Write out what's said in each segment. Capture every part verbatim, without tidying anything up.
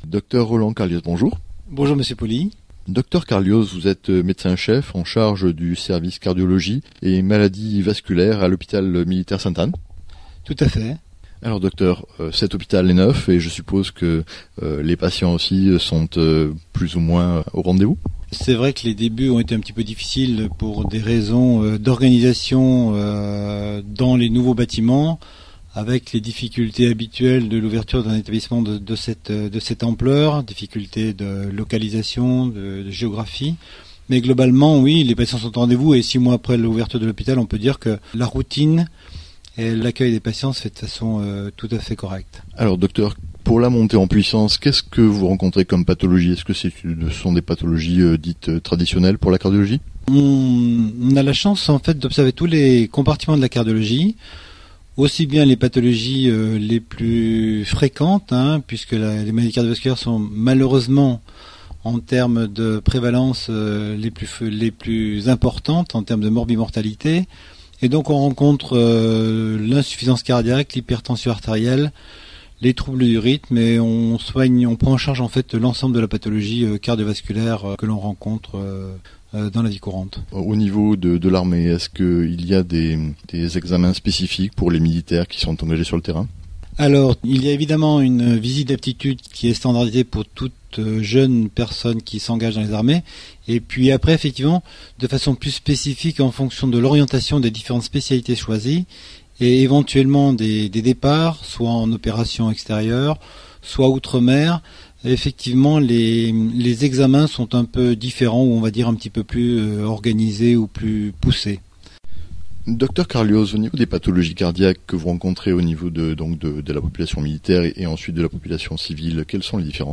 Docteur Roland Carlios, bonjour. Bonjour Monsieur Poli. Docteur Carlios, vous êtes médecin-chef en charge du service cardiologie et maladies vasculaires à l'hôpital militaire Sainte-Anne. Tout à fait. Alors docteur, euh, cet hôpital est neuf et je suppose que euh, les patients aussi sont euh, plus ou moins au rendez-vous. C'est vrai que les débuts ont été un petit peu difficiles pour des raisons euh, d'organisation euh, dans les nouveaux bâtiments, avec les difficultés habituelles de l'ouverture d'un établissement de, de, cette, de cette ampleur, difficultés de localisation, de, de géographie. Mais globalement, oui, les patients sont au rendez-vous et six mois après l'ouverture de l'hôpital, on peut dire que la routine et l'accueil des patients se fait de façon euh, tout à fait correcte. Alors docteur, pour la montée en puissance, qu'est-ce que vous rencontrez comme pathologie ? Est-ce que c'est, ce sont des pathologies euh, dites euh, traditionnelles pour la cardiologie ? on, on a la chance en fait d'observer tous les compartiments de la cardiologie, aussi bien les pathologies euh, les plus fréquentes, hein, puisque la, les maladies cardiovasculaires sont malheureusement en termes de prévalence euh, les plus les plus importantes en termes de morbimortalité. Et donc on rencontre euh, l'insuffisance cardiaque, l'hypertension artérielle, les troubles du rythme, et on soigne, on prend en charge en fait l'ensemble de la pathologie euh, cardiovasculaire euh, que l'on rencontre euh, euh, dans la vie courante. Au niveau de, de l'armée, est-ce qu'il y a des, des examens spécifiques pour les militaires qui sont engagés sur le terrain ? Alors, il y a évidemment une visite d'aptitude qui est standardisée pour toute jeune personne qui s'engage dans les armées. Et puis après, effectivement, de façon plus spécifique en fonction de l'orientation des différentes spécialités choisies et éventuellement des, des départs, soit en opération extérieure, soit outre-mer. Effectivement, les, les examens sont un peu différents ou on va dire un petit peu plus euh, organisés ou plus poussés. Docteur Carlios, au niveau des pathologies cardiaques que vous rencontrez au niveau de, donc de, de la population militaire et, et ensuite de la population civile, quelles sont les différences ?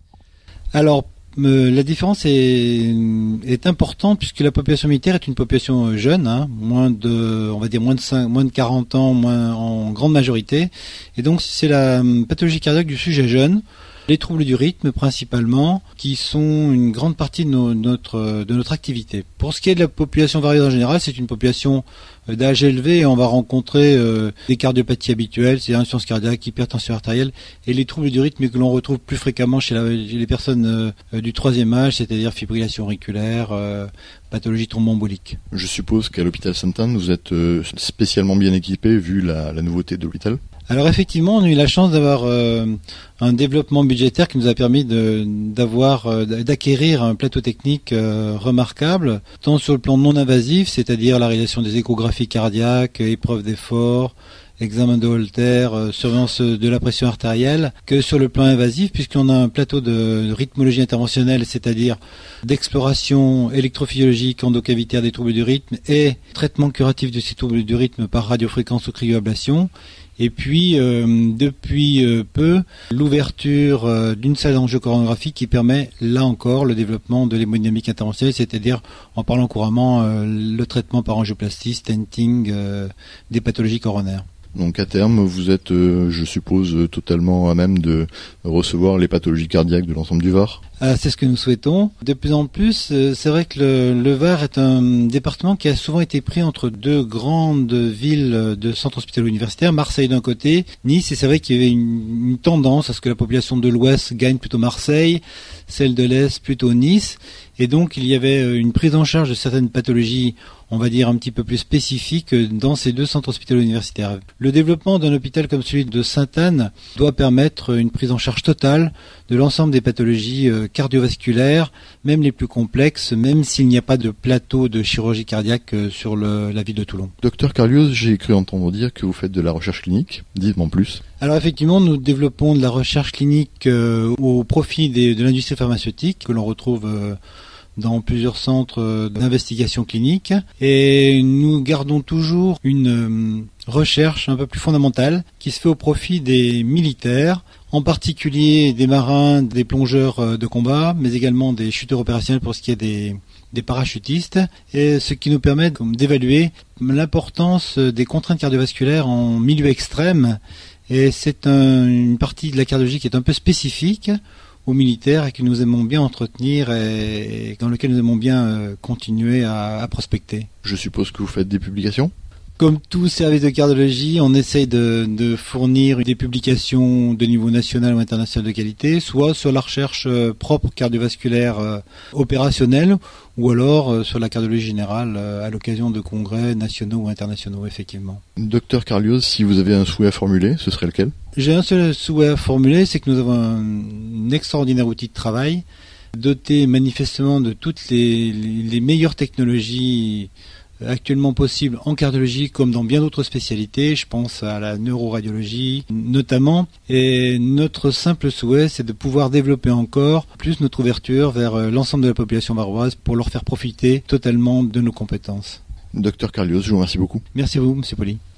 Alors, euh, la différence est, est importante puisque la population militaire est une population jeune, hein, moins de, on va dire moins de cinq, moins de quarante ans, moins en grande majorité, et donc c'est la pathologie cardiaque du sujet jeune. Les troubles du rythme principalement, qui sont une grande partie de, nos, notre, de notre activité. Pour ce qui est de la population variée en général, c'est une population d'âge élevé et on va rencontrer euh, des cardiopathies habituelles, c'est l'insuffisance cardiaque, hypertension artérielle et les troubles du rythme que l'on retrouve plus fréquemment chez, la, chez les personnes euh, du troisième âge, c'est-à-dire fibrillation auriculaire, euh, pathologie thromboembolique. Je suppose qu'à l'hôpital Sainte-Anne, vous êtes euh, spécialement bien équipé vu la, la nouveauté de l'hôpital ? Alors effectivement, on a eu la chance d'avoir euh, un développement budgétaire qui nous a permis de, d'avoir, euh, d'acquérir un plateau technique euh, remarquable, tant sur le plan non invasif, c'est-à-dire la réalisation des échographies cardiaques, épreuves d'effort, examen de Holter, euh, surveillance de la pression artérielle, que sur le plan invasif, puisqu'on a un plateau de rythmologie interventionnelle, c'est-à-dire d'exploration électrophysiologique endocavitaire des troubles du rythme et traitement curatif de ces troubles du rythme par radiofréquence ou cryoablation. Et puis, euh, depuis euh, peu, l'ouverture euh, d'une salle d'angiocoronographie qui permet, là encore, le développement de l'hémodynamique interventionnelle, c'est-à-dire, en parlant couramment, euh, le traitement par angioplastie, stenting euh, des pathologies coronaires. Donc à terme, vous êtes, euh, je suppose, totalement à même de recevoir les pathologies cardiaques de l'ensemble du Var ? Ah, c'est ce que nous souhaitons. De plus en plus, euh, c'est vrai que le, le Var est un département qui a souvent été pris entre deux grandes villes de centres hospitalo-universitaires, Marseille d'un côté, Nice, et c'est vrai qu'il y avait une, une tendance à ce que la population de l'Ouest gagne plutôt Marseille, celle de l'Est plutôt Nice, et donc il y avait une prise en charge de certaines pathologies, on va dire un petit peu plus spécifiques dans ces deux centres hospitalo-universitaires. Le développement d'un hôpital comme celui de Sainte-Anne doit permettre une prise en charge totale de l'ensemble des pathologies cardiovasculaires, même les plus complexes, même s'il n'y a pas de plateau de chirurgie cardiaque sur le, la ville de Toulon. Docteur Carlios, j'ai cru entendre dire que vous faites de la recherche clinique. Dites-moi en plus. Alors effectivement, nous développons de la recherche clinique euh, au profit des, de l'industrie pharmaceutique que l'on retrouve euh, dans plusieurs centres d'investigation clinique, et nous gardons toujours une recherche un peu plus fondamentale qui se fait au profit des militaires, en particulier des marins, des plongeurs de combat, mais également des chuteurs opérationnels pour ce qui est des, des parachutistes, et ce qui nous permet d'évaluer l'importance des contraintes cardiovasculaires en milieu extrême, et c'est un, une partie de la cardiologie qui est un peu spécifique aux militaires et que nous aimons bien entretenir et dans lequel nous aimons bien continuer à, à prospecter. Je suppose que vous faites des publications ? Comme tout service de cardiologie, on essaye de, de fournir des publications de niveau national ou international de qualité, soit sur la recherche propre cardiovasculaire euh, opérationnelle, ou alors euh, sur la cardiologie générale euh, à l'occasion de congrès nationaux ou internationaux, effectivement. Docteur Carlioz, si vous avez un souhait à formuler, ce serait lequel ? J'ai un seul souhait à formuler, c'est que nous avons un, un extraordinaire outil de travail, doté manifestement de toutes les, les, les meilleures technologies actuellement possible en cardiologie comme dans bien d'autres spécialités, je pense à la neuroradiologie notamment, et notre simple souhait c'est de pouvoir développer encore plus notre ouverture vers l'ensemble de la population varoise pour leur faire profiter totalement de nos compétences. Docteur Carlioz, je vous remercie beaucoup. Merci à vous, Monsieur Poli.